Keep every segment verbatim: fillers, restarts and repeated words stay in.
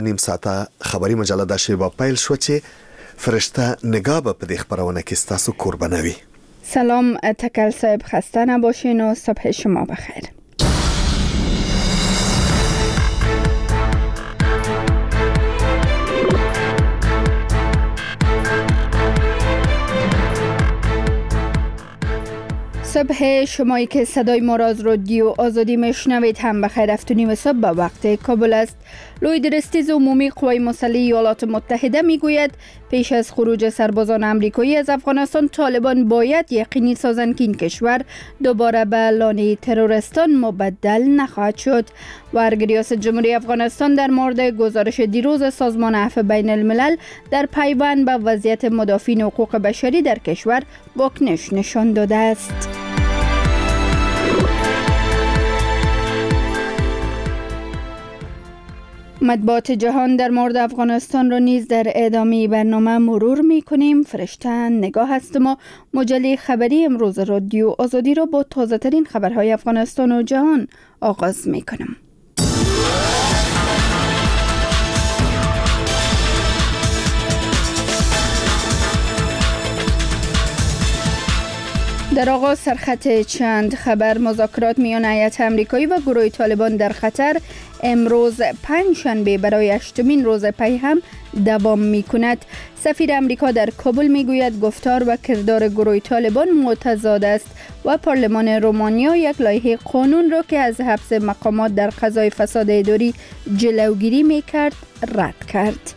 نیم ساعته خبری مجله د شیبا پیل شو چې فرشته نگاه به په دې خبرونه کې ستاسو قربانه وي. سلام تکل صاحب، خسته نباشین و صبح شما بخیر. صبح شمایی که صدای ما را از رادیو آزادی میشنوید هم بخیر. هفت و نیم صبح به وقت کابل است. لوی درستیز عمومی قوای مسلح ایالات متحده میگوید پیش از خروج سربازان آمریکایی از افغانستان، طالبان باید یقینی سازند که این کشور دوباره به لانه تروریستان مبدل نخواهد شد. و ریاست جمهوری افغانستان در مورد گزارش دیروز سازمان عفو بین الملل در پیوند به وضعیت مدافعین حقوق بشری در کشور واکنش نشان داده است. مطبوعات جهان در مورد افغانستان را نیز در ادامه برنامه مرور می کنیم. فرشته نگاه هستم و مجله خبری امروز رادیو آزادی را با تازه ترین خبرهای افغانستان و جهان آغاز می کنم. در آغاز سرخط چند خبر. مذاکرات میان هیئت آمریکایی و گروه طالبان در قطر امروز پنجشنبه برای هشتمین روز پی هم دوام می کند. سفیر آمریکا در کابل می گوید گفتار و کردار گروه طالبان متضاد است و پارلمان رومانیا یک لایحه قانون را که از حبس مقامات در قضای فساد اداری جلوگیری می کرد رد کرد.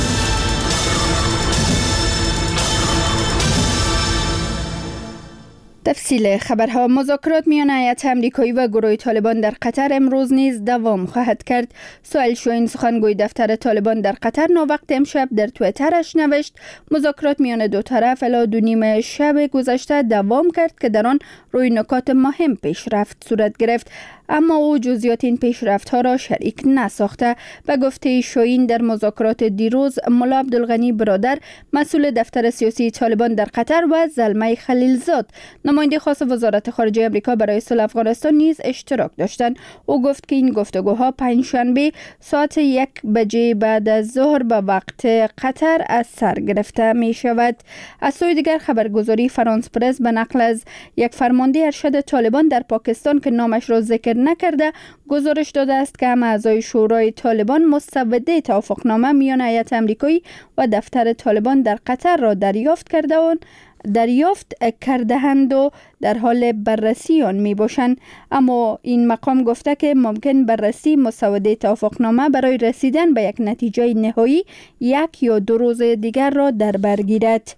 تفصیل خبرها. مذاکرات میان هیئت آمریکایی و گروه طالبان در قطر امروز نیز دوام خواهد کرد. سهیل شاهین، سخنگوی دفتر طالبان در قطر، ناوقت امشب در توییترش نوشت مذاکرات میان دو طرف الی دو نیم شب گذشته دوام کرد که در آن روی نکات مهم پیشرفت صورت گرفت، اما او جزئیات این پیشرفت ها را شریک نساخته. به گفته شاهین در مذاکرات دیروز ملا عبدالغنی برادر، مسئول دفتر سیاسی طالبان در قطر، و زلمه خلیلزاد، نماینده خاص وزارت خارجه آمریکا برای صلح افغانستان نیز اشتراک داشتند. او گفت که این گفتگوها پنجشنبه ساعت یک بجه بعد از ظهر به وقت قطر از سر گرفته می شود. از سوی دیگر خبرگزاری فرانس پرس به نقل از یک فرمانده ارشد طالبان در پاکستان که نامش را ذکر نکرده گزارش داده است که هم اعضای شورای طالبان مسوده توافقنامه میان هیئت آمریکایی و دفتر طالبان در قطر را دریافت کرده و دریافت کرده‌اند و در حال بررسی آن می باشند، اما این مقام گفته که ممکن بررسی مسوده توافقنامه برای رسیدن به یک نتیجه نهایی یک یا دو روز دیگر را در بر گیرد.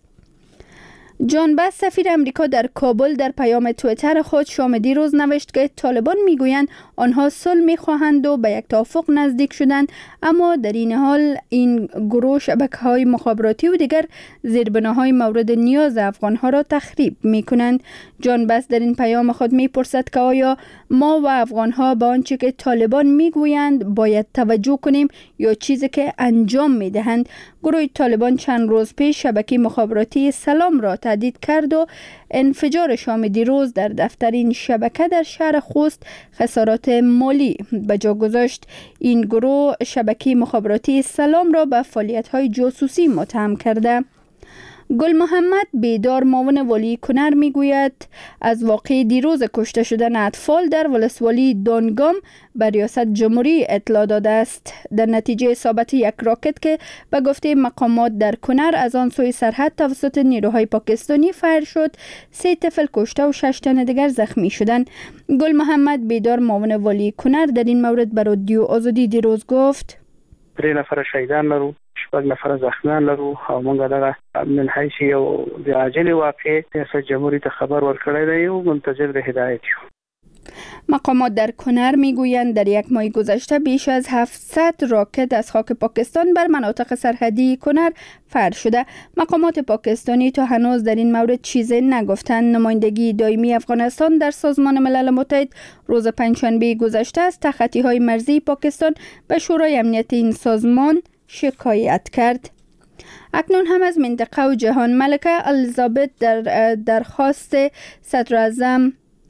جان بس، سفیر امریکا در کابل، در پیام توییتر خود شام دیروز نوشت که طالبان میگویند آنها صلح میخواهند و به یک توافق نزدیک شدند، اما در این حال این گروه شبکه‌های مخابراتی و دیگر زیربناهای مورد نیاز افغانها را تخریب میکنند. جان بس در این پیام خود میپرسد که آیا ما و افغانها به آنچه که طالبان میگویند باید توجه کنیم یا چیزی که انجام میدهند؟ گروه طالبان چند روز پیش شبکه مخابراتی سلام را تهدید کرد و انفجار شام دیروز در دفتر این شبکه در شهر خوست خسارات مالی به جا گذاشت. این گروه شبکه مخابراتی سلام را به فعالیت‌های جاسوسی متهم کرده. گل محمد بیدار، معاون والی کنر، میگوید از واقع دیروز کشته شدن اطفال در ولسوالی دانگام به ریاست جمهوری اطلاع داده است. در نتیجه اصابت یک راکت که به گفته مقامات در کنر از آن سوی سرحد توسط نیروهای پاکستانی فایر شد، سه طفل کشته و شش تن دیگر زخمی شدند. گل محمد بیدار، معاون والی کنر، در این مورد به رادیو آزادی دیروز گفت: درې نفر شهیدان لرو، شپږ نفر زخمیان لرو او موږ دغه من حیث یو د عاجل واقع ریاست جمهوری ته خبر ورکړی دی او منتظر د هدایت یو. مقامات در کنر میگویند در یک ماه گذشته بیش از هفتصد راکت از خاک پاکستان بر مناطق سرحدی کنر فر شده. مقامات پاکستانی تا هنوز در این مورد چیزی نگفتند. نمایندگی دائمی افغانستان در سازمان ملل متحد روز پنجشنبه گذشته از تخطی‌های مرزی پاکستان به شورای امنیت این سازمان شکایت کرد. اکنون هم از منطقه و جهان. ملکه الیزابت در درخواست صدر اعظم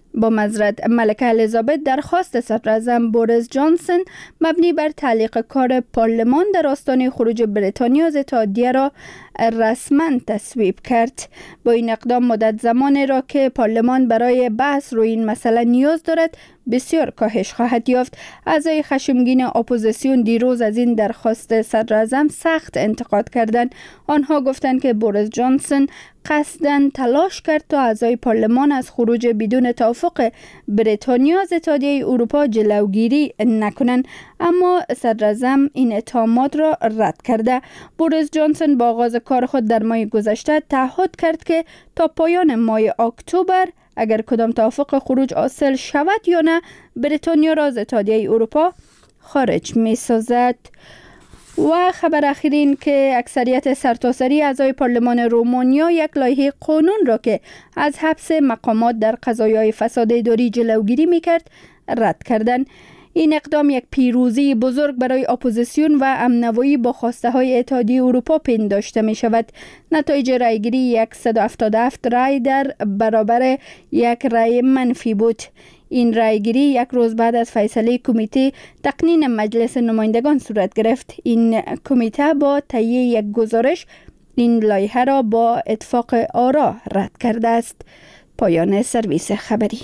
با معذرت ملکه الیزابت درخواست صدر اعظم بوریس جانسون مبنی بر تعلیق کار پارلمان در آستانه خروج بریتانیا از اتحادیه را رسما تصویب کرد. با این اقدام مدت زمانی را که پارلمان برای بحث روی این مسئله نیاز دارد بسیار کاهش خواهد یافت. اعضای خشمگین اپوزیسیون دیروز از این درخواست صدر اعظم سخت انتقاد کردند. آنها گفتند که بوریس جانسون قصداً تلاش کرد تا اعضای پارلمان از خروج بدون توافق بریتانیا از اتحادیه اروپا جلوگیری نکنند، اما صدر اعظم این اتهامات را رد کرده. بوریس جانسون با آغاز کار خود در ماه گذشته تعهد کرد که تا پایان ماه اکتبر اگر کدام توافق خروج حاصل شود یا نه بریتانیا را از اتحادیه اروپا خارج می سازد. و خبر اخیر این که اکثریت سرتاسری اعضای پارلمان رومانیا یک لایحه قانون را که از حبس مقامات در قضایای فساد اداری جلوگیری میکرد رد کردند. این اقدام یک پیروزی بزرگ برای اپوزیسیون و امنوایی با خواسته های اتحادیه اروپا پنداشته می شود. نتایج رایگیری صد و هفتاد و هفت رای در برابر یک رای منفی بود. این رایگیری یک روز بعد از فیصله کمیته تقنین مجلس نمایندگان صورت گرفت. این کمیته با تهیه یک گزارش این لایحه را با اتفاق آرا رد کرده است. پایان سرویس خبری.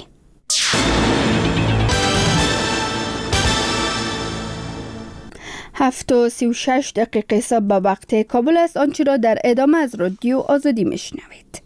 هفت و سی و شش دقیقه صبح به وقت کابل است. آنچه را در ادامه از رادیو آزادی میشنوید.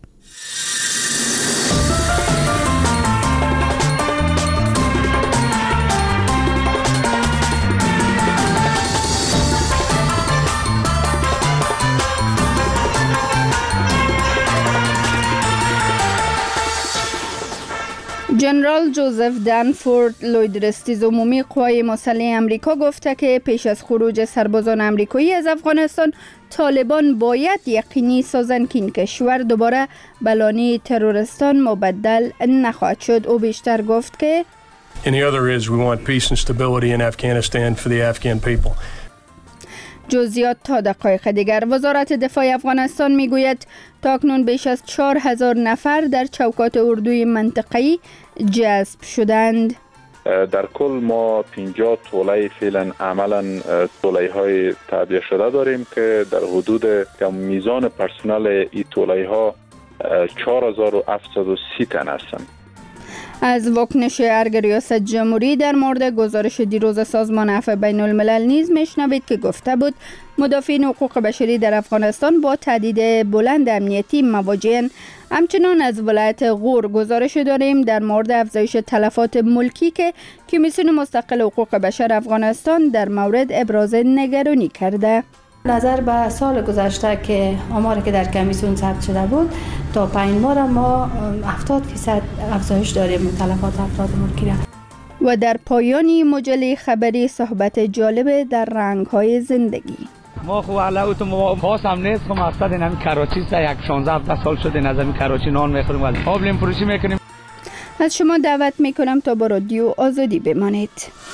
جنرال جوزف دنفورد لویدرستیز عمومی قوای مسلح امریکا گفته که پیش از خروج سربازان امریکایی از افغانستان طالبان باید یقینی سازند که این کشور دوباره به لانه ترورستان مبدل نخواهد شد. او بیشتر گفت که And the other is we want peace and stability in Afghanistan for the Afghan people. جزئیات تا دقایق دیگر. وزارت دفاع افغانستان میگوید تاکنون بیش از چهار هزار نفر در چوکات اردوی منطقه‌ای جذب شدند. در کل ما پنجاه توله فعلا عملا توله های تعبیه شده داریم که در حدود میزان پرسنل این توله ها چهار هزار و هفتصد و سی تن هستند. از واکنش ارگ ریاست جمهوری در مورد گزارش دیروز سازمان عفو بین الملل نیز میشنوید که گفته بود مدافعین حقوق بشری در افغانستان با تهدید بلند امنیتی مواجهند. همچنان از ولایت غور گزارش داریم در مورد افزایش تلفات ملکی که کمیسیون مستقل حقوق بشر افغانستان در مورد ابراز نگرانی کرده. نظر به سال گذشته که آماری که در کمیسیون ثبت شده بود تا پنج ماه ما هفتاد درصد افزایش داریم تلفات افراد ملکی را. و در پایانی مجله خبری صحبت جالب در رنگ‌های زندگی. ما خو علاوه تو خاص هم نیست، خو مقصد این هم کراچی است. یک شانزده هفده سال شده نظامی کراچی نان میخوریم و آبلیم فروشی میکنیم. از شما دعوت میکنم تا با رادیو آزادی بمانید.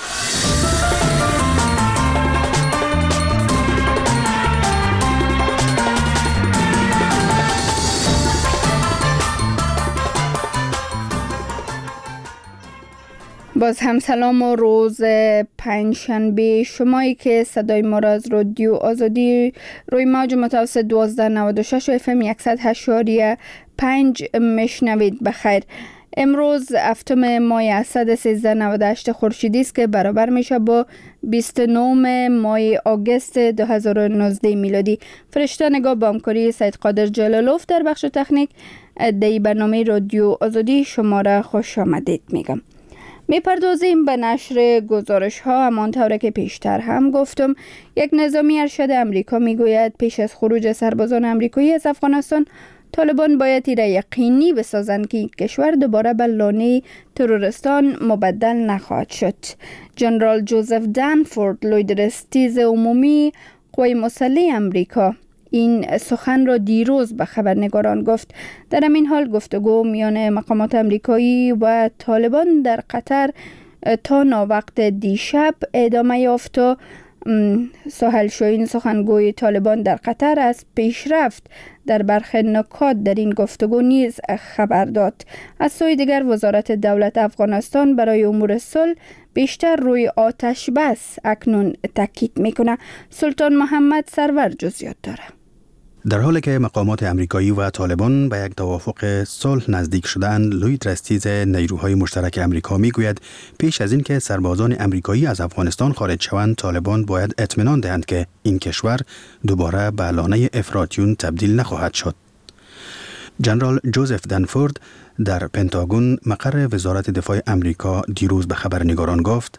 باز هم سلام و روز پنجشنبه شمایی که صدای ما را از رادیو آزادی روی موج متوسط دوازده نود و شش و اف ام صد و هشت و پنج میشنوید. بخیر. امروز هفتم ماه اسد سیزده نود و هشت خورشیدی است که برابر میشه با بیست و نه ماه آگوست دو هزار و نوزده میلادی. فرشته نگاه با همکاری سید قادر جلالوف در بخش تکنیک دی برنامه رادیو آزادی شما را خوش آمدید میگم. می پردازیم به نشر گزارش ها. همانطور که پیشتر هم گفتم یک نظامی ارشد امریکا می گوید پیش از خروج سربازان امریکایی از افغانستان طالبان باید را یقینی بسازند که این کشور دوباره به لانه ترورستان مبدل نخواهد شد. جنرال جوزف دنفورد لویدرستیز عمومی قوای مسلح امریکا این سخن را دیروز به خبرنگاران گفت. در همین حال گفتگو میان مقامات امریکایی و طالبان در قطر تا ناوقت دیشب ادامه یافت و سهیل شاهین سخنگوی طالبان در قطر از پیشرفت در برخی نکات در این گفتگو نیز خبر داد. از سوی دیگر وزارت دولت افغانستان برای امور صلح بیشتر روی آتش بس اکنون تاکید میکنه. سلطان محمد سرور جزئیات داره. در حالی که مقامات امریکایی و طالبان به یک توافق صلح نزدیک شدند، لوید رستیز نیروهای مشترک امریکا میگوید پیش از اینکه سربازان امریکایی از افغانستان خارج شوند، طالبان باید اطمینان دهند که این کشور دوباره به لانه افراطیون تبدیل نخواهد شد. جنرال جوزف دنفورد در پنتاگون مقر وزارت دفاع امریکا دیروز به خبرنگاران گفت: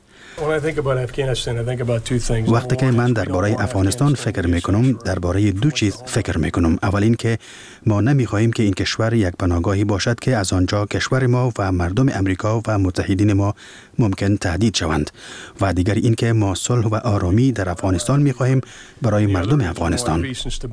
وقتی که من درباره افغانستان فکر میکنم، درباره دو چیز فکر میکنم. اول این که ما نمیخواهیم که این کشور یک پناهگاهی باشد که از آنجا کشور ما و مردم امریکا و متحدین ما ممکن تهدید شوند، و دیگر این که ما صلح و آرامی در افغانستان میخواهیم برای مردم افغانستان.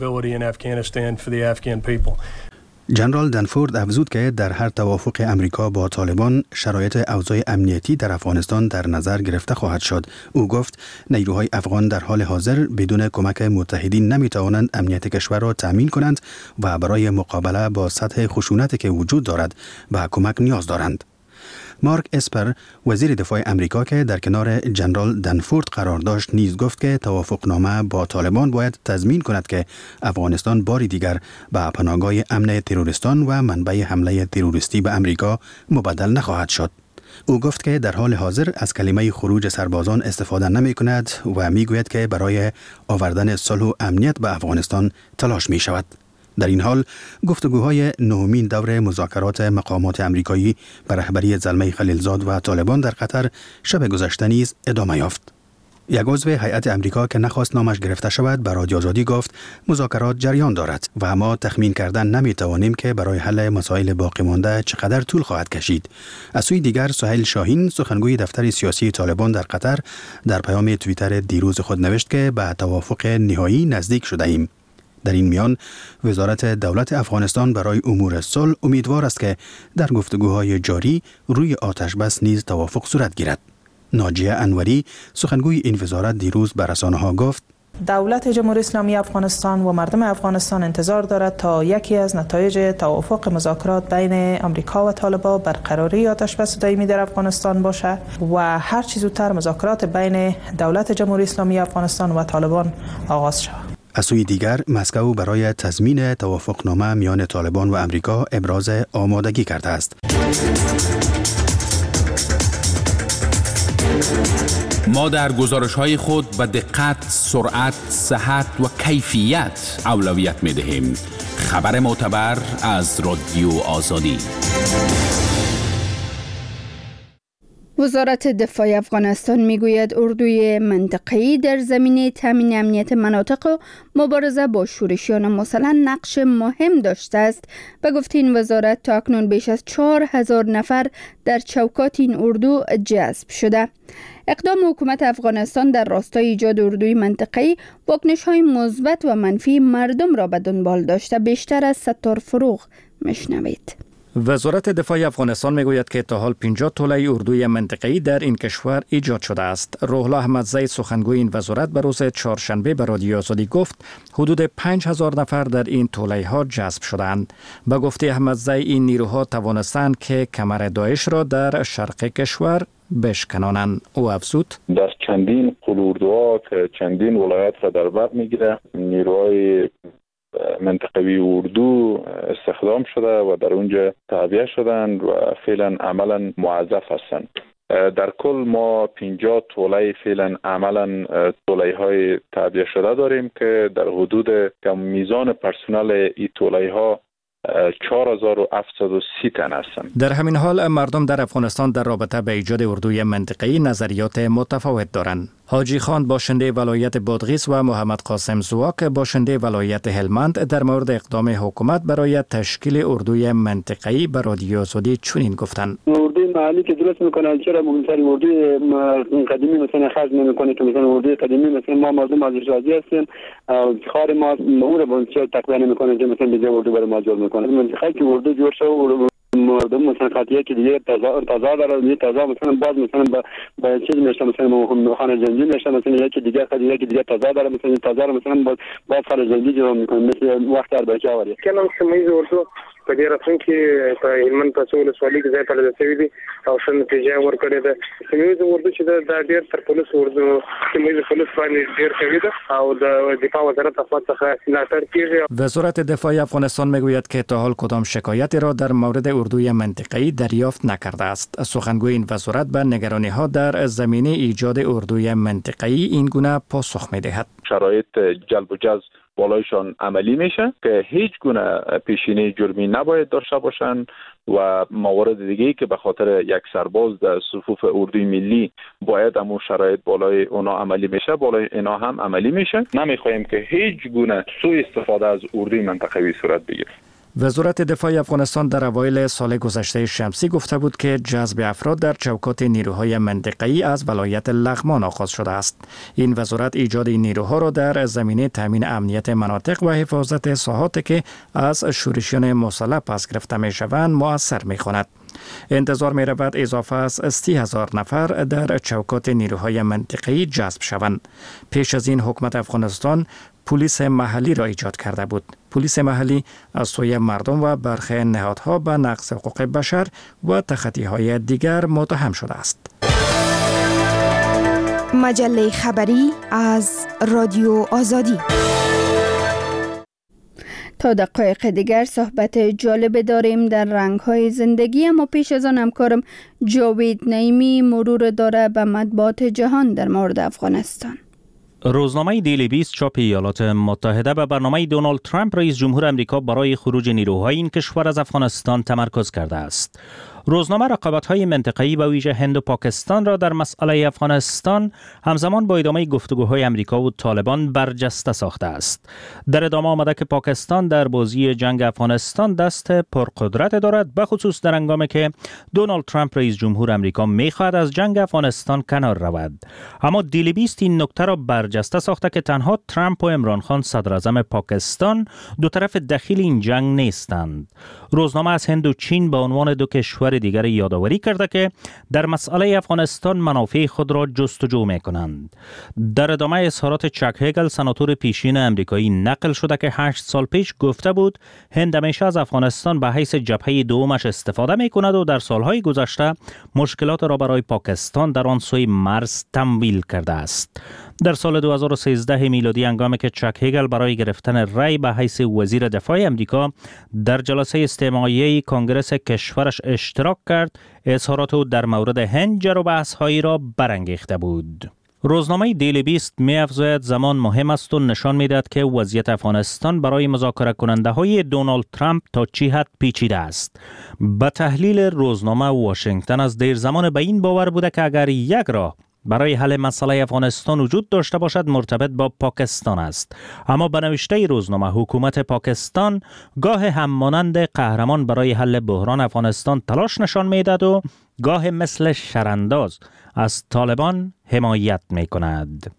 جنرال دنفورد افزود که در هر توافق امریکا با طالبان شرایط اوضاع امنیتی در افغانستان در نظر گرفته خواهد شد. او گفت نیروهای افغان در حال حاضر بدون کمک متحدین نمیتوانند امنیت کشور را تامین کنند و برای مقابله با سطح خشونتی که وجود دارد به کمک نیاز دارند. مارک اسپر وزیر دفاع امریکا که در کنار جنرال دنفورد قرار داشت نیز گفت که توافقنامه با طالبان باید تضمین کند که افغانستان باری دیگر به پناهگاه امن تروریستان و منبع حمله تروریستی به امریکا مبدل نخواهد شد. او گفت که در حال حاضر از کلمه خروج سربازان استفاده نمی کند و می گوید که برای آوردن صلح و امنیت به افغانستان تلاش می شود. در این حال گفتگوهای نهمین دور مذاکرات مقامات امریکایی به رهبری زلمه خلیلزاد و طالبان در قطر شب گذشته نیز ادامه یافت. یک عضو هیئت امریکا که نخواست نامش گرفته شود به رادیو آزادی گفت مذاکرات جریان دارد و ما تخمین کردن نمی توانیم که برای حل مسائل باقی مانده چقدر طول خواهد کشید. از سوی دیگر سهیل شاهین سخنگوی دفتر سیاسی طالبان در قطر در پیام توییتر دیروز خود نوشت که به توافق نهایی نزدیک شده ایم. در این میان وزارت دولت افغانستان برای امور صلح امیدوار است که در گفتگوهای جاری روی آتش بس نیز توافق صورت گیرد. ناجیه انوری سخنگوی این وزارت دیروز به رسانه‌ها گفت دولت جمهوری اسلامی افغانستان و مردم افغانستان انتظار دارد تا یکی از نتایج توافق مذاکرات بین آمریکا و طالبان برقراری آتش بس دائمی در افغانستان باشد و هر چه زودتر مذاکرات بین دولت جمهوری اسلامی افغانستان و طالبان آغاز شود. از سوی دیگر مسکو برای تضمین توافقنامه میان طالبان و امریکا ابراز آمادگی کرده است. ما در گزارش‌های خود به دقت، سرعت، صحت و کیفیت اولویت می‌دهیم. خبر معتبر از رادیو آزادی. وزارت دفاع افغانستان میگوید اردوی منطقه‌ای در زمینه تامین امنیت مناطق و مبارزه با شورشیان مسلح نقش مهم داشته است. به گفته این وزارت تا اکنون بیش از چهار هزار نفر در چوکات این اردو جذب شده. اقدام حکومت افغانستان در راستای ایجاد اردوی منطقه‌ای واکنش‌های مثبت و منفی مردم را به دنبال داشته. بیشتر از ستار فروغ میشنوید. وزارت دفاع افغانستان میگوید که تا حال پنجاه توله اردوی منطقه‌ای در این کشور ایجاد شده است. روح الله احمدزی سخنگوی این وزارت به روز چهارشنبه به رادیو آزادی گفت حدود پنج هزار نفر در این توله ها جذب شدند. به گفته احمدزی این نیروها توانستند که کمر داعش را در شرق کشور بشکنانند. او افزود در چندین قلوردوها که چندین ولایت را در بر میگیره نیروهای منطقوی اردو استخدام شده و در اونجا تعبیه شدند و فعلا عملا موظف هستند. در کل ما پنجاه توله فعلا عملا توله های تعبیه شده داریم که در حدود میزان پرسنل این توله ها چهار هزار و هفتصد و سی تن هستند. در همین حال مردم در افغانستان در رابطه به ایجاد اردوی منطقه‌ای نظریات متفاوت دارند. حاجی خان باشنده ولایت بادغیس و محمد قاسم زواک باشنده ولایت هلمند در مورد اقدام حکومت برای تشکیل اردوی منطقه‌ای به رادیو آزادی چنین گفتند: اردوی محلی که درست میکنه چرا مثلا اردوی قدیمی مثلا خرج نمیکنه که مثلا اردوی قدیمی مثلا ما مردم ازش راضی هستیم، خار ما اون رو چرا تقویت نمیکنه که مثلا دیگه اردو برای ما جور میکنه. منطقه‌ای که اردو جور شده مردم مثلا قضیه که دیگه تازه تازه داره دیگه تازه مثلا باز مثلا با با چیز میشه مثلا خانه جنگی میشه مثلا یکی دیگه قضیه که دیگه تازه داره مثلا تازه مثلا باز باز خانه جنگی جواب میکنه مثل وقت اربعه وری کلام سمې ورته په دې راتلونکي په هلمند په څول سوالي کې ځای په لږه سوي دي او ښه نتیجه ورکړې ده سمې ورته چې دا ډېر تر پولیس ورته سمې پولیس باندې ډېر کوي ده او د دفاع وزارت خپل څخه ملاتړ کوي. وزارت دفاع افغانستان میگوید که تا حال کدام شکایتی را در مورد اردوی منطقه‌ای دریافت نکرده است. سخنگوی این وزارت به نگرانی‌ها در زمینه ایجاد اردوی منطقه‌ای این گونه پاسخ می‌دهد. شرایط جلب و جذب بالایشان عملی میشه که هیچ گونه پیشینه جرمی نباید داشته باشند و موارد دیگه‌ای که به خاطر یک سرباز در صفوف اردوی ملی باید همون شرایط بالای اونا عملی میشه بالای اینا هم عملی میشه. نمیخواهیم که هیچ گونه سوء استفاده از اردوی منطقه‌ای صورت بگیره. وزارت دفاع افغانستان در اوایل سال گذشته شمسی گفته بود که جذب افراد در چوکات نیروهای منطقه‌ای از ولایت لغمان آغاز شده است. این وزارت ایجاد این نیروها را در زمینه تامین امنیت مناطق و حفاظت ساحاتی که از شورشیان مسلح پس گرفته می‌شوند مؤثر می‌خواند. انتظار می رود اضافه از سی هزار نفر در چوکات نیروهای منطقه‌ای جذب شوند. پیش از این حکومت افغانستان پلیس محلی را ایجاد کرده بود. پلیس محلی از سوی مردم و برخی نهادها به نقض حقوق بشر و تخطی‌های دیگر متهم شده است. مجله خبری از رادیو آزادی. تا دقایق دیگر صحبت جالب داریم در رنگ‌های زندگی، اما پیش از آن همکارم جاوید نعیمی مرور داره به مطبوعات جهان در مورد افغانستان. روزنامه دیلی بیست چاپ ایالات متحده به برنامه دونالد ترامپ رئیس جمهور آمریکا برای خروج نیروهای این کشور از افغانستان تمرکز کرده است. روزنامه رقابت‌های منطقه‌ای و ویژه هند و پاکستان را در مسئله افغانستان همزمان با ادامه گفتگوهای آمریکا و طالبان برجسته ساخته است. در ادامه آمده که پاکستان در بازی جنگ افغانستان دست پرقدرت دارد، به خصوص در هنگامی که دونالد ترامپ رئیس جمهور آمریکا می‌خواهد از جنگ افغانستان کنار رود. اما دیلی بیست این نکته را برجسته ساخته که تنها ترامپ و عمران خان صدر اعظم پاکستان دو طرف دخیل این جنگ نیستند. روزنامه از هند و چین به عنوان دو کشور دیگر یادآوری کرده که در مسئله افغانستان منافع خود را جستجو می کنند. در ادامه اظهارات چک هگل سناتور پیشین امریکایی نقل شده که هشت سال پیش گفته بود هند همیشه از افغانستان به حیث جبهه دومش استفاده می کند و در سالهای گذشته مشکلات را برای پاکستان در آن سوی مرز تمویل کرده است. در سال دو هزار و سیزده میلادی هنگامی که چک هگل برای گرفتن رأی به حیث وزیر دفاع امریکا در جلسه استماعیه کنگره کشورش اشتراک کرد، اظهارات او در مورد هند جر و بحث‌هایی را برانگیخته بود. روزنامه دیلی بیست می افزاید زمان مهم است و نشان می دهد که وضعیت افغانستان برای مذاکره کننده های دونالد ترامپ تا چی حد پیچیده است. به تحلیل روزنامه واشنگتن از دیر زمان به این باور بوده که اگر یک راه برای حل مسئله افغانستان وجود داشته باشد مرتبط با پاکستان است، اما به نوشته روزنامه حکومت پاکستان گاه هم مانند قهرمان برای حل بحران افغانستان تلاش نشان میدهد و گاه مثل شرانداز از طالبان حمایت می کند.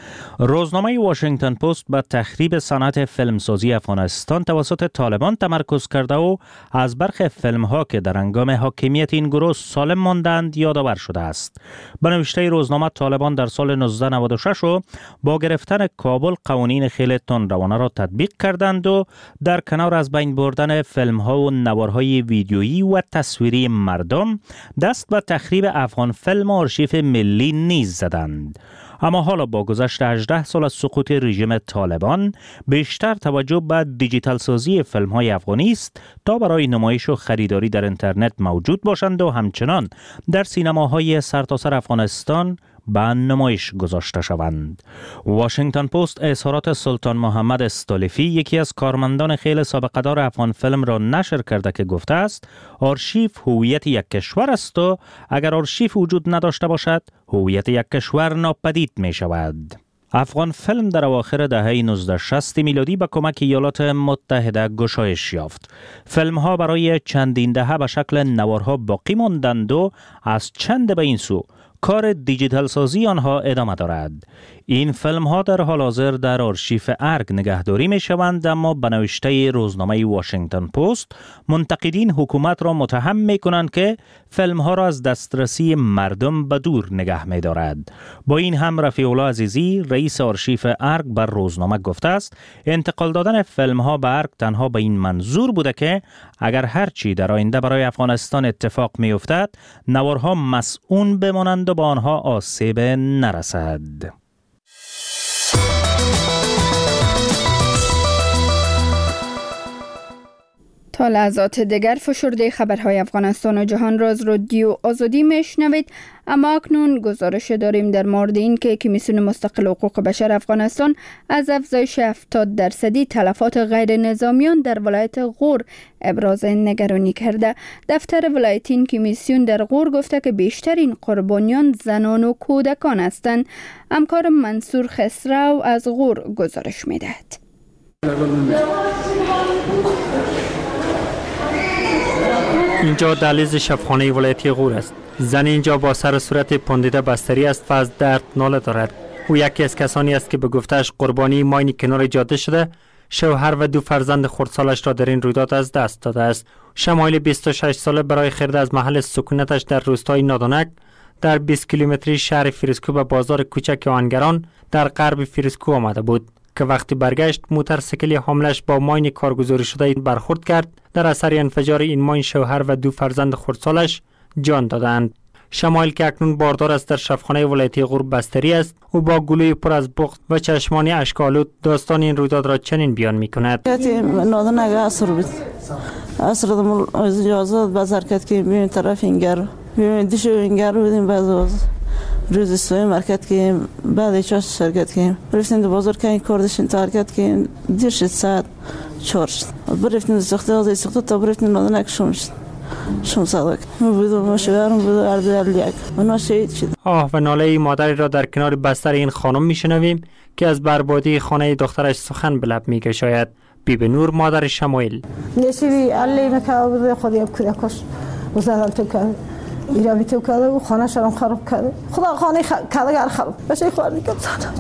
روزنامه واشنگتن پست به تخریب صنعت فیلمسازی افغانستان توسط طالبان تمرکز کرده و از برخی فیلم‌ها که در هنگام حاکمیت این گروه سالم ماندند یادآور شده است. به نوشته روزنامه طالبان در سال نوزده نود و شش و با گرفتن کابل قوانین خیلی تندروانه را تطبیق کردند و در کنار از بین بردن فیلم‌ها و نوارهای ویدیویی و تصویری مردم دست به تخریب افغان فیلم و آرشیو ملی نیز زدند. اما حالا با گذشت هجده سال از سقوط رژیم طالبان بیشتر توجه به دیجیتال سازی فیلم های افغانی است تا برای نمایش و خریداری در اینترنت موجود باشند و همچنان در سینماهای سرتاسر افغانستان به نمایش گذاشته شوند. واشنگتن پست اظهارات سلطان محمد استالیفی یکی از کارمندان خیلی سابقه دار افغان فیلم را نشر کرده که گفته است آرشیو هویت یک کشور است و اگر آرشیو وجود نداشته باشد هویت یک کشور ناپدید می شود. افغان فیلم در اواخر دهه نوزده شصت میلادی به کمک ایالات متحده گشایش یافت. فیلم ها برای چندین دهه به شکل نوارها باقی ماندند و از چند به این سو کار دیجیتال سازی آنها ادامه دارد. این فیلم ها در حال حاضر در آرشیف ارگ نگهداری می شوند، اما به نوشته روزنامه واشنگتن پست منتقدین حکومت را متهم می کنند که فیلم ها را از دسترسی مردم به دور نگه می دارد. با این هم رفیع الله عزیزی رئیس آرشیف ارگ بر روزنامه گفته است انتقال دادن فیلم ها به ارگ تنها به این منظور بوده که اگر هرچی در آینده برای افغانستان اتفاق می افتد نوارها مسئول بمانند و با آنها آسیب نرسد. تا لحظات دیگر فشرده خبرهای افغانستان و جهان را از رادیو آزادی میشنوید. اما اکنون گزارش داریم در مورد این که کمیسیون مستقل حقوق بشر افغانستان از افزایش هفتاد درصدی تلفات غیر نظامیان در ولایت غور ابراز نگرانی کرده. دفتر ولایتی این کمیسیون در غور گفته که بیشترین قربانیان زنان و کودکان هستند. همکار منصور خسرو از غور گزارش میدهد. اینجا دهلیز شفاخانه ولایتی غور است. زن اینجا با سر صورت پندیده بستری است و از درد ناله دارد. او یکی از کسانی است که به گفتهش قربانی ماین کنار جاده شده، شوهر و دو فرزند خردسالش را در این رویداد از دست داده است. شمایل بیست و شش ساله برای خرید از محل سکونتش در روستای نادانک در بیست کیلومتری شهر فیروزکو به بازار کوچک آهنگران در غرب فیروزکو آمده بود که وقتی برگشت موتورسیکل حاملش با ماین کارگزاری شده برخورد کرد. در اثر انفجار این ماین شوهر و دو فرزند خردسالش جان دادند. شمایل که اکنون باردار است در شفاخانه ولایتی غور بستری است، او با گلوی پر از بغض و چشمانی اشک‌آلود داستان این رویداد را چنین بیان می‌کند. نادانگ عصر بود. عصر دم اجازه بازار کرد که ببین طرف اینگر ببین دیشو اینگر بودیم بعد روز سوی مرکت که بعد چاش شرکت کردیم رفتیم دو بازار که کاردش انتظار کرد که دیر شد ساعت چهار شد برفتیم ساخته از ساخته تا برفتیم نادانگ شم شد شم صادق بود و شوهرم بود اردلیک اونا شهید شد. آه و ناله مادری را در کنار بستر این خانم میشنویم که از بربادی خانه دخترش سخن به لب میگشاید. بیبی نور مادر شمایل نشیدی علی مکاو خودی کودکش و زدن تو کرد ایرانی تو کرده و خانه شرم خراب کرده. خدا خانه کارگر خراب بشه خورد میکنم.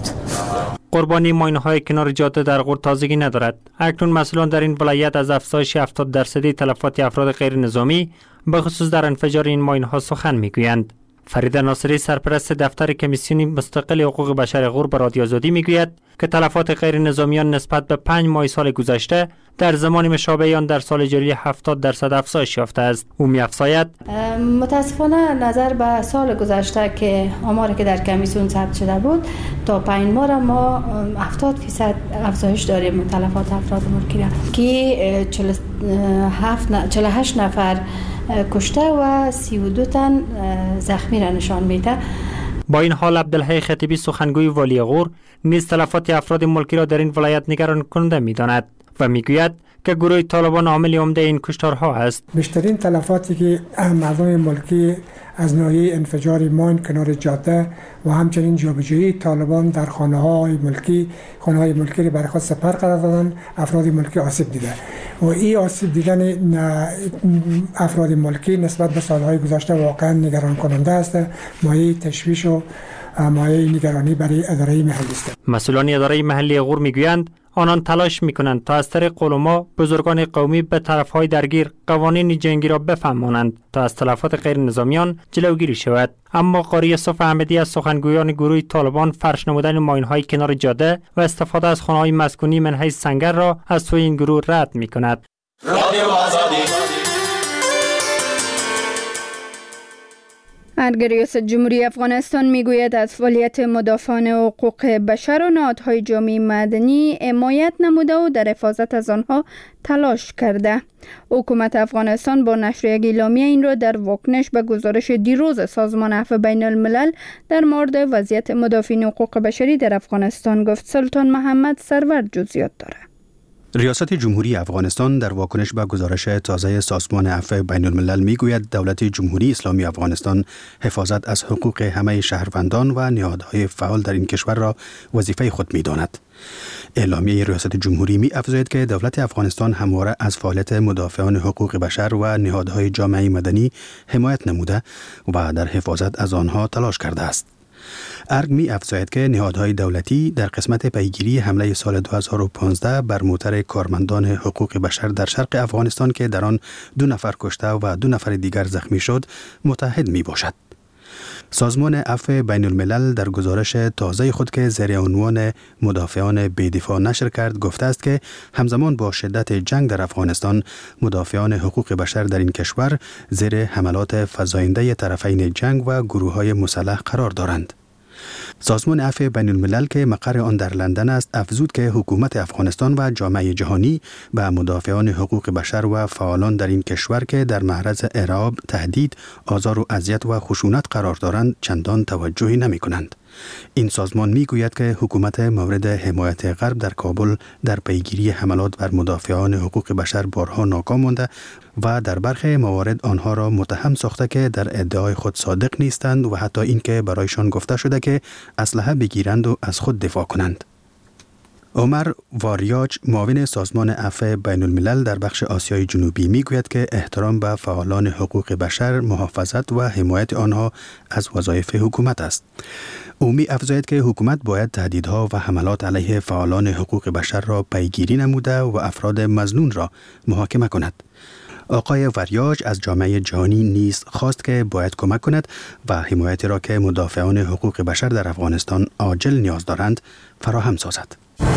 قربانی ماین‌های کنار جاده در غور تازگی ندارد. اکنون مسئولان در این ولایت از افزایش هفتاد درصدی تلفات افراد غیر نظامی به خصوص در انفجار این ماین‌ها سخن میگویند. فرید ناصری سرپرست دفتر کمیسیون مستقل حقوق بشر غور به رادیو آزادی میگوید که تلفات غیر نظامیان نسبت به پنج ماه سال گذشته در زمان مشابه آن در سال جاری هفتاد درصد افزایش یافته است. او می‌افزاید متاسفانه نظر به سال گذشته که آماری که در کمیسیون ثبت شده بود تا پنج ماه ما هفتاد درصد افزایش داریم تلفات افراد ملکی را که چهل و هشت نفر کشته و سی و دو تن زخمی را نشان میده. با این حال عبدالحی خطیبی سخنگوی والی غور نیز تلفات افراد ملکی را در این ولایت نگران کننده می‌داند و میگوید که گروه طالبان عامل عمده این کشتارها است. بیشترین تلفاتی که مردم ملکی از ناحیه انفجار ماین کنار جاده و همچنین جابجایی طالبان در خانه‌های ملکی خانه‌های ملکی را برای خود سپر قرار دادن، افراد ملکی آسیب دیده و این آسیب دیدن افراد ملکی نسبت به سالهای گذشته واقعا نگران کننده است. مایه تشویش و مایه نگرانی برای اداره محلی است. مسئولان اداره محلی غور میگویند آنان تلاش میکنند تا از طریق علما بزرگان قومی به طرفهای درگیر قوانین جنگی را بفهمانند تا از تلفات غیر نظامیان جلوگیری شود. اما قاری یوسف احمدی از سخنگویان گروه طالبان فرش نمودن ماین‌های کنار جاده و استفاده از خانه‌های مسکونی من حیث سنگر را از سوی این گروه رد میکند. رادیو آزادی. ارگ ریاست جمهوری افغانستان میگوید از فعالیت مدافعان حقوق بشر و نهادهای جامعه مدنی حمایت نموده و در حفاظت از آنها تلاش کرده. حکومت افغانستان با نشر یک اعلامیه این را در واکنش به گزارش دیروز سازمان عفو بین الملل در مورد وضعیت مدافعین حقوق بشری در افغانستان گفت. سلطان محمد سرور جزئیات دارد. ریاست جمهوری افغانستان در واکنش به گزارش تازه سازمان عفو بین الملل میگوید دولت جمهوری اسلامی افغانستان حفاظت از حقوق همه شهروندان و نهادهای فعال در این کشور را وظیفه خود می‌داند. اعلامیه ریاست جمهوری می افزاید که دولت افغانستان همواره از فعالیت مدافعان حقوق بشر و نهادهای جامعه مدنی حمایت نموده و در حفاظت از آنها تلاش کرده است. ارگ می افزاید که نهادهای دولتی در قسمت پیگیری حمله سال دو هزار و پانزده بر موتر کارمندان حقوق بشر در شرق افغانستان که در آن دو نفر کشته و دو نفر دیگر زخمی شد متحد می باشد. سازمان عفو بین الملل در گزارش تازه خود که زیر عنوان مدافعان بی‌دفاع نشر کرد گفته است که همزمان با شدت جنگ در افغانستان مدافعان حقوق بشر در این کشور زیر حملات فزاینده طرفین جنگ و گروه‌های مسلح قرار دارند. سازمان عفو بین الملل که مقر آن در لندن است افزود که حکومت افغانستان و جامعه جهانی به مدافعان حقوق بشر و فعالان در این کشور که در معرض ارعاب، تهدید، آزار و اذیت و خشونت قرار دارند چندان توجهی نمی کنند. این سازمان می گوید که حکومت مورد حمایت غرب در کابل در پیگیری حملات بر مدافعان حقوق بشر بارها ناکام مانده و در برخی موارد آنها را متهم ساخته که در ادعای خود صادق نیستند و حتی اینکه برایشان گفته شده که اسلحه بگیرند و از خود دفاع کنند. عمر واریاج معاون سازمان عفو بین الملل در بخش آسیای جنوبی می گوید که احترام به فعالان حقوق بشر محافظت و حمایت آنها از وظایف حکومت است. او می افزاید که حکومت باید تهدیدها و حملات علیه فعالان حقوق بشر را پیگیری نموده و افراد مظنون را محاکمه کند. آقای وریاج از جامعه جهانی نیز خواست که باید کمک کند و حمایتی را که مدافعان حقوق بشر در افغانستان عاجل نیاز دارند فراهم سازد.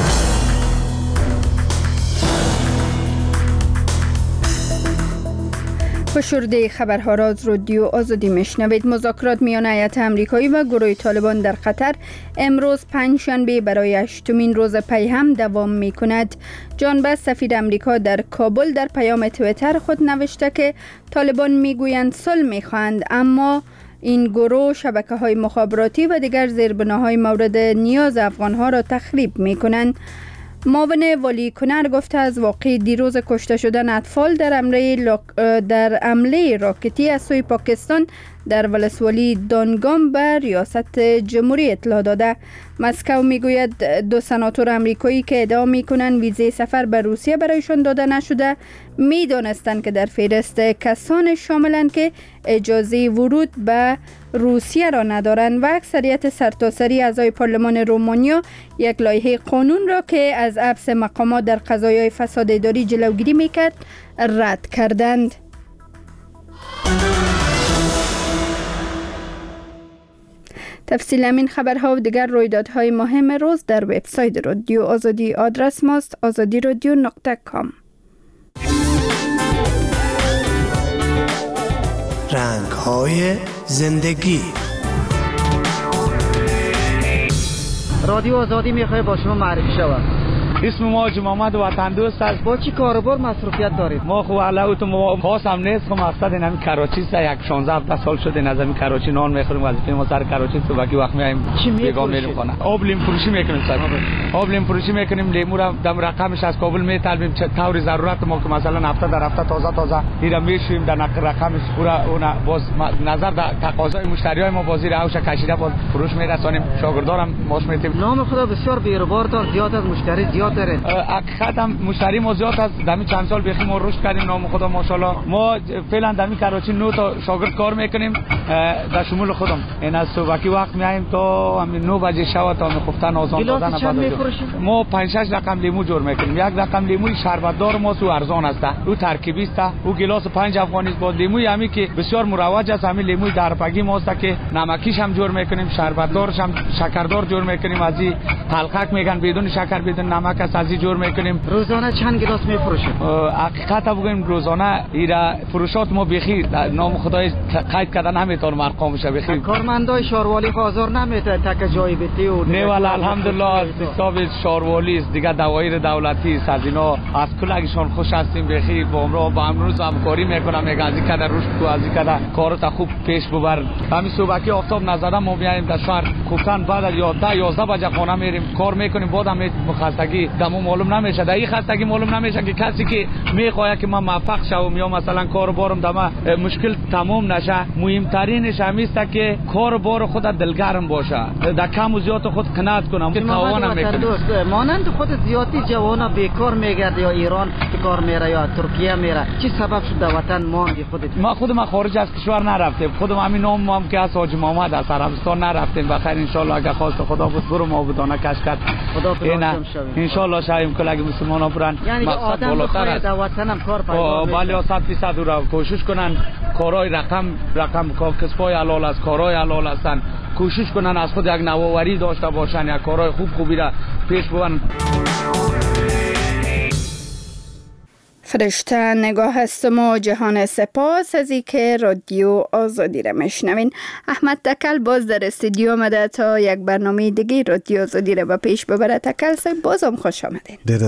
فشرده خبرها را از رادیو آزادی میشنوید. مذاکرات میان هیئت امریکایی و گروه طالبان در قطر امروز پنجشنبه برای هشتمین روز پی هم دوام می کند. جان بس سفیر امریکا در کابل در پیام توییتر خود نوشته که طالبان میگویند صلح میخواهند اما این گروه شبکه‌های مخابراتی و دیگر زیربناهای مورد نیاز افغان‌ها را تخریب می‌کنند. معاون ولی کنر گفته از واقع دیروز کشته شدن اطفال در حمله در حمله راکتی از سوی پاکستان در ولسوالی دانگام به ریاست جمهوری اطلاع داده. مسکو میگوید دو سناتور امریکایی که ادعا میکنند ویزه سفر به روسیه برایشان داده نشده میدانستند که در فهرست کسان شاملند که اجازه ورود به روسیه را ندارند و اکثریت سرتاسری اعضای پارلمان رومانیا یک لایحه قانون را که از حبس مقامات در قضایای فساد اداری جلوگیری میکرد رد کردند. تفصیل همین خبرها و دیگر رویدادهای مهم روز در وبسایت رادیو آزادی. آدرس ماست آزادی رادیو نقطه کام. رنگ‌های زندگی. رادیو آزادی میخواد با شما معرفی شود. اسم ما محمد وطن دوست است. با چی کاروبار مصروفیت دارید؟ ما خو علاوه تو خاص هم نیست، خو مقصد اینم کراچی است. یک شانزده هفده سال شده نظامی کراچی نان میخوریم، وظیفه ما سر کراچی است. وقتی وقت میایم چی میگیم خانه آب لیم فروشی میکنیم سر آب لیم فروشی میکنیم. لیمو را دم رقمش از کابل میطلبیم طور ضرورت ما که مثلا هفته در هفته تازه تازه میرم میشیم در نقل رقمش پورا اون باز نظر در تقاضای مشتریای ما بازی روش کشیده باز فروش میرسانیم. شاگردارم ماش میتیم. نام خدا بسیار بیروبار دار، زیاد از مشتری زیاد داره. حقیقتا مشتری ما زیاد است. دمی چند سال بخیم ما رشد کردیم نام خدا ماشاءالله. ما فعلا دمی کراچی نو تا شاگرد کار میکنیم در شمول خودم. این از صبحی وقت میایم تا همین نه بجه شب تا میخفتن آزان دادن بعد ما پنج شش رقم لیمو جور میکنیم. یک رقم لیموی شربتدار ما سو ارزان است، او ترکیبی است. او گلاس پنج افغانی است. با لیموی همی که بسیار مروج است، همین لیموی درپگی ما است که نمکیش هم جور میکنیم، شربتدارش هم شکردار جور میکنیم. از این تلخک میگن بدون شکر بدون نمک است، از این جور میکنیم. روزانه چند گلاس میفروشید؟ حقیقتا بگیم روزانه ایرا فروشات ما بخی نام خدای قید کردن نمیتونه ارقام بشه. بخی کارمندای شاروالی بازار نمیته تک جای بتی و نه والا الحمدلله حساب شاروالی است دیگه، دوایر دولتی است. از اینا از کلگشون خوش هستیم. بخی با امروز با امروز همکاری میکنم. میگه از این کده روش تو از این کده کارت خوب پیش ببر. همین صبحی آفتاب نزدم ما میایم در شهر کوکان بعد از یازده بجه خانه میریم کار میکنیم. بعد هم مخستگی خستگی دمو معلوم نمیشه. در این خستگی معلوم نمیشه که کسی که میخواد که من موفق شوم یا مثلا کار بارم دما مشکل تمام نشه، مهمترینش همیست که کار بار خود دلگرم باشه، در کم و زیاد خود قناعت کنم که توانم میکنم. مانند خود زیادی جوانا بیکار میگرد یا ایران کار میره یا ترکیه میره، چی سبب شد در وطن ماندی خودت؟ ما خودم خارج از کشور نرفتیم، خودم همین نام هم که از حاج محمد از عربستان نرفتیم. بخیر ان شاء الله اگه خواست خدا بود برو ما بدانه کش کرد خدا پیدا ان شاء الله شایم که اگه مسلمانا برن یعنی آدم بخواد در وطن هم کار پیدا کنه. بله صد درصد را کوشش کنن کارهای رقم رقم کسبای حلال است، کارهای حلال هستن، کوشش کنن از خود یک نوآوری داشته باشن، یک کارهای خوب خوبی را پیش ببرن. فرشته نگاه هستم و جهان سپاس از ای که رادیو آزادی را میشنوین. احمد تکل باز در استودیو آمده تا یک برنامه دیگه رادیو آزادی را به پیش ببره. تکل صاحب بازم خوش آمدین.